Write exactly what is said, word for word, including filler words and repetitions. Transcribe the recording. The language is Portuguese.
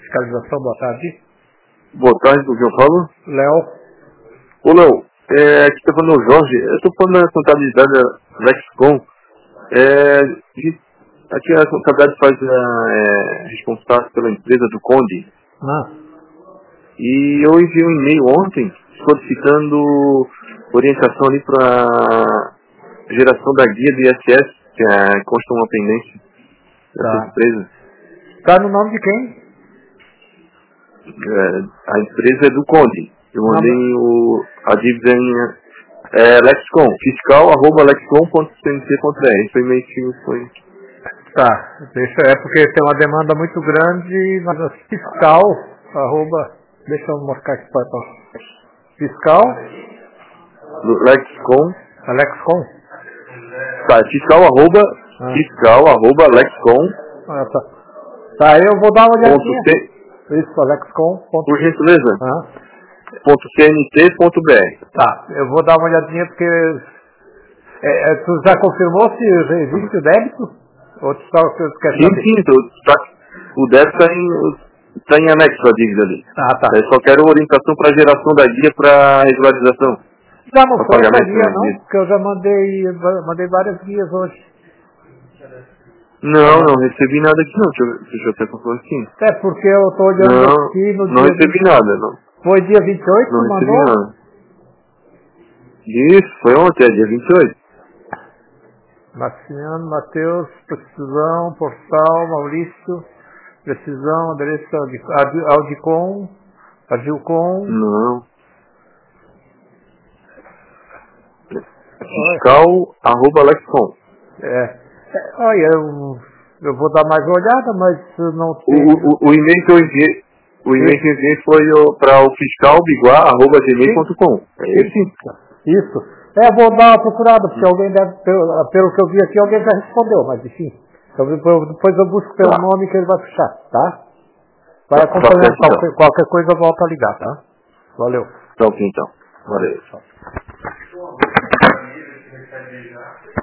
Fiscalização, boa tarde. Boa tarde, do que eu falo? Léo. Ô, Léo, é, aqui tá falando o Jorge. Eu tô falando da contabilidade da Lexcom. É, e aqui a contabilidade faz a, é, responsável pela empresa do Conde. Ah. E eu enviei um e-mail ontem solicitando orientação ali para geração da guia do I S S, que é, consta uma pendência dessa Tá. empresa. Tá no nome de quem? É, a empresa é do Conde. Eu mandei Não. o, a dívida em é, Lexcom, fiscal arroba lexcom ponto c n c ponto b r. Esse e-mail que foi. Tá, deixa, é porque tem uma demanda muito grande, mas a fiscal, arroba, deixa eu marcar aqui para fiscal, Lexcom, Alexcom. tá, fiscal arroba, Ah. fiscal arroba lexcom. Ah, tá. Tá, eu vou dar uma Ponto olhadinha. C, Isso, Alexcom. Ponto... por gentileza, Ah. ponto cnt ponto b r. Tá, eu vou dar uma olhadinha porque é, é, tu já confirmou se existe o débito? Ou tu só tu quer Sim, saber? sim, tô, tá, o débito está em, tá em anexo a dívida ali. Ah, tá. Eu só quero orientação para geração da guia para regularização. Já não Pra foi essa pagamento, guia né, não? guia. Porque eu já mandei, mandei várias guias hoje. Não, não recebi nada aqui não. Deixa eu, deixa eu até falar assim. É porque eu tô olhando Não, aqui no não dia recebi vinte... nada, não. Foi dia vinte e oito, Não tu recebi mandou? nada. Isso, foi ontem, é dia vinte e oito. Maximiano, Matheus, Precisão, Portal, Maurício, Precisão, adereço Audi- Audicom, Agilcom. Não. Fiscal, arroba Lexcom. É. É, olha, eu, eu vou dar mais uma olhada, mas não O, tem. o, o e-mail que eu enviei, o e-mail que eu enviei foi para o fiscal biguá arroba gmail ponto com. É esse? Isso. É, vou dar uma procurada, porque alguém deve, pelo, pelo que eu vi aqui, alguém já respondeu, mas enfim. Então, depois, depois eu busco pelo Tá. nome que ele vai puxar, tá? Vai Tá, tá acompanhando, certo, então. qualquer, qualquer coisa eu volto a ligar, tá? Valeu. Tá ok, então. Valeu. Tchau.